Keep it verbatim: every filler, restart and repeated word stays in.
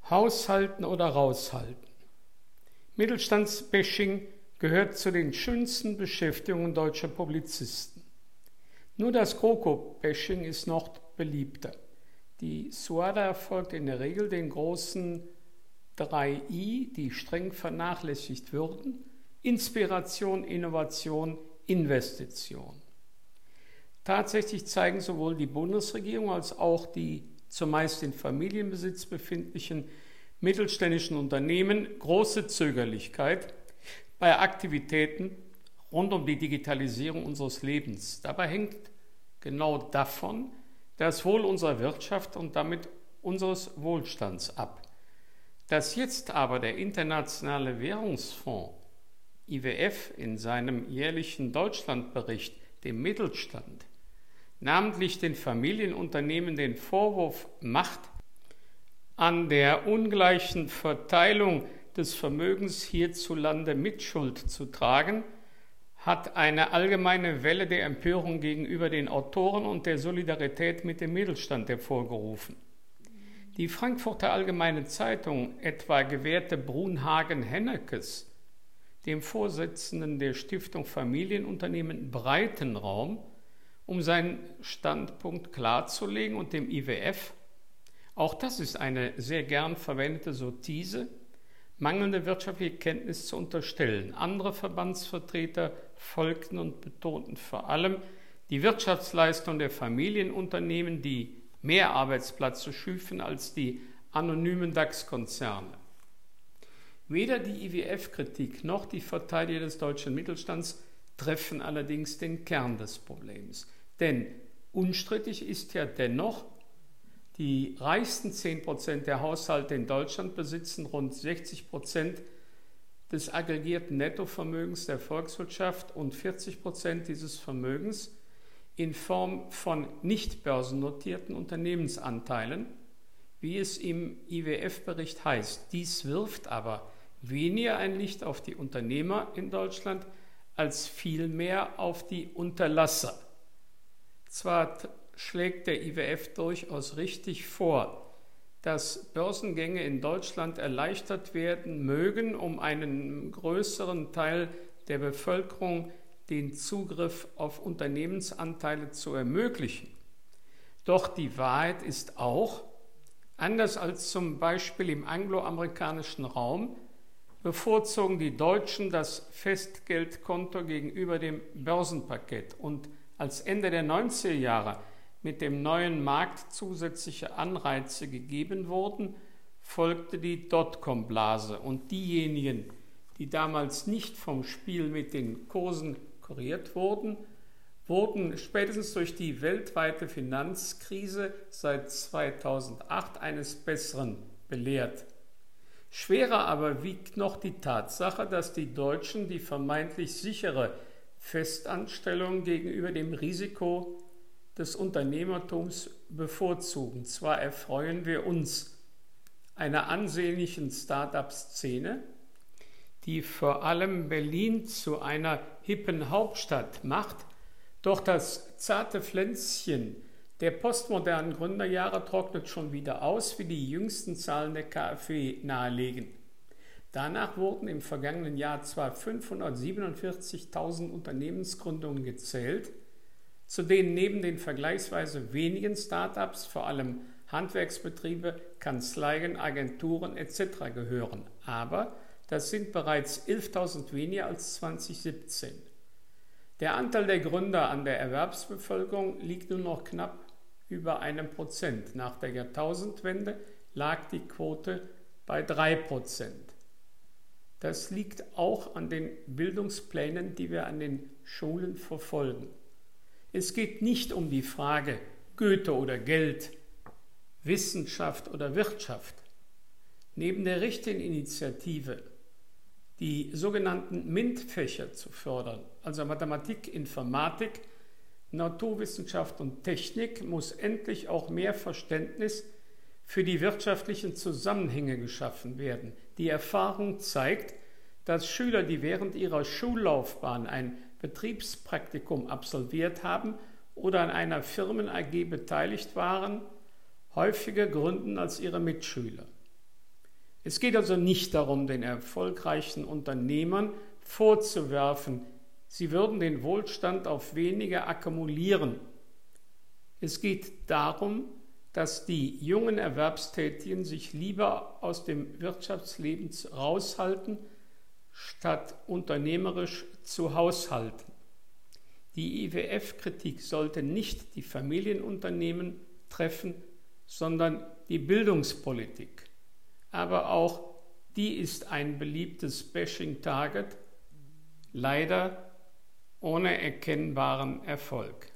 Haushalten oder raushalten. Mittelstandsbashing gehört zu den schönsten Beschäftigungen deutscher Publizisten. Nur das GroKo-Bashing ist noch beliebter. Die Suada folgt in der Regel den großen drei I, die streng vernachlässigt würden: Inspiration, Innovation, Investition. Tatsächlich zeigen sowohl die Bundesregierung als auch die zumeist in Familienbesitz befindlichen mittelständischen Unternehmen große Zögerlichkeit bei Aktivitäten rund um die Digitalisierung unseres Lebens. Dabei hängt genau davon das Wohl unserer Wirtschaft und damit unseres Wohlstands ab. Dass jetzt aber der Internationale Währungsfonds I W F in seinem jährlichen Deutschlandbericht dem Mittelstand, namentlich den Familienunternehmen, den Vorwurf macht, an der ungleichen Verteilung des Vermögens hierzulande Mitschuld zu tragen, hat eine allgemeine Welle der Empörung gegenüber den Autoren und der Solidarität mit dem Mittelstand hervorgerufen. Die Frankfurter Allgemeine Zeitung etwa gewährte Brunhagen Hennekes, dem Vorsitzenden der Stiftung Familienunternehmen, breiten Raum, um seinen Standpunkt klarzulegen und dem I W F, auch das ist eine sehr gern verwendete Sottise, mangelnde wirtschaftliche Kenntnis zu unterstellen. Andere Verbandsvertreter folgten und betonten vor allem die Wirtschaftsleistung der Familienunternehmen, die mehr Arbeitsplätze schüfen als die anonymen DAX-Konzerne. Weder die I W F-Kritik noch die Verteidiger des deutschen Mittelstands treffen allerdings den Kern des Problems. Denn unstrittig ist ja dennoch, die reichsten zehn Prozent der Haushalte in Deutschland besitzen rund sechzig Prozent des aggregierten Nettovermögens der Volkswirtschaft und vierzig Prozent dieses Vermögens in Form von nicht börsennotierten Unternehmensanteilen, wie es im I W F-Bericht heißt. Dies wirft aber weniger ein Licht auf die Unternehmer in Deutschland als vielmehr auf die Unterlasser. Zwar schlägt der I W F durchaus richtig vor, dass Börsengänge in Deutschland erleichtert werden mögen, um einen größeren Teil der Bevölkerung den Zugriff auf Unternehmensanteile zu ermöglichen. Doch die Wahrheit ist auch, anders als zum Beispiel im angloamerikanischen Raum, bevorzugen die Deutschen das Festgeldkonto gegenüber dem Börsenparkett. Und als Ende der neunziger Jahre mit dem neuen Markt zusätzliche Anreize gegeben wurden, folgte die Dotcom-Blase. Und diejenigen, die damals nicht vom Spiel mit den Kursen kuriert wurden, wurden spätestens durch die weltweite Finanzkrise seit zweitausendacht eines Besseren belehrt. Schwerer aber wiegt noch die Tatsache, dass die Deutschen die vermeintlich sichere Festanstellung gegenüber dem Risiko des Unternehmertums bevorzugen. Zwar erfreuen wir uns einer ansehnlichen Start-up-Szene, die vor allem Berlin zu einer hippen Hauptstadt macht, doch das zarte Pflänzchen der postmodernen Gründerjahre trocknet schon wieder aus, wie die jüngsten Zahlen der KfW nahelegen. Danach wurden im vergangenen Jahr zwar fünfhundertsiebenundvierzigtausend Unternehmensgründungen gezählt, zu denen neben den vergleichsweise wenigen Start-ups vor allem Handwerksbetriebe, Kanzleien, Agenturen et cetera gehören. Aber das sind bereits elftausend weniger als zweitausendsiebzehn. Der Anteil der Gründer an der Erwerbsbevölkerung liegt nur noch knapp über einem Prozent. Nach der Jahrtausendwende lag die Quote bei drei Prozent. Das liegt auch an den Bildungsplänen, die wir an den Schulen verfolgen. Es geht nicht um die Frage Goethe oder Geld, Wissenschaft oder Wirtschaft. Neben der Richteninitiative, die sogenannten MINT-Fächer zu fördern, also Mathematik, Informatik, Naturwissenschaft und Technik, muss endlich auch mehr Verständnis für die wirtschaftlichen Zusammenhänge geschaffen werden. Die Erfahrung zeigt, dass Schüler, die während ihrer Schullaufbahn ein Betriebspraktikum absolviert haben oder an einer Firmen-A G beteiligt waren, häufiger gründen als ihre Mitschüler. Es geht also nicht darum, den erfolgreichen Unternehmern vorzuwerfen, sie würden den Wohlstand auf wenige akkumulieren. Es geht darum, dass die jungen Erwerbstätigen sich lieber aus dem Wirtschaftsleben raushalten, statt unternehmerisch zu haushalten. Die I W F-Kritik sollte nicht die Familienunternehmen treffen, sondern die Bildungspolitik. Aber auch die ist ein beliebtes Bashing-Target, leider ohne erkennbaren Erfolg.